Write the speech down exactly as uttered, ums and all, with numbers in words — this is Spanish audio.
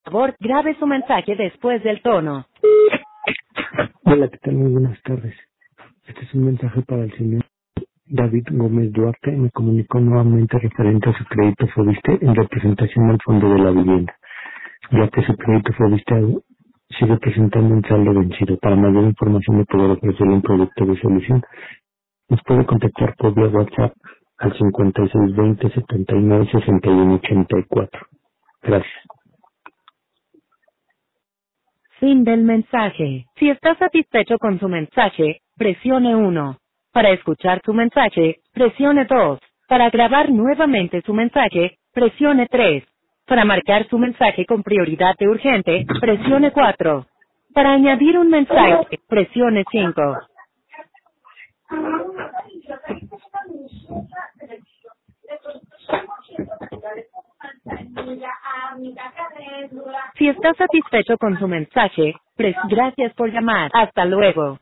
Por favor, grabe su mensaje después del tono. Hola, ¿qué tal? Muy buenas tardes. Este es un mensaje para el señor David Gómez Duarte. Me comunicó nuevamente referente a su crédito Fobiste en representación al Fondo de la Vivienda, ya que su crédito Fobiste sigue presentando un saldo vencido. Para mayor información de poder ofrecerle un producto de solución, nos puede contactar por vía WhatsApp al cincuenta y seis veinte setenta y nueve sesenta y uno ochenta y cuatro. Gracias. Fin del mensaje. Si está satisfecho con su mensaje, presione uno. Para escuchar su mensaje, presione dos. Para grabar nuevamente su mensaje, presione tres. Para marcar su mensaje con prioridad de urgente, presione cuatro. Para añadir un mensaje, presione cinco. Si está satisfecho con su mensaje, pres gracias por llamar. Hasta luego.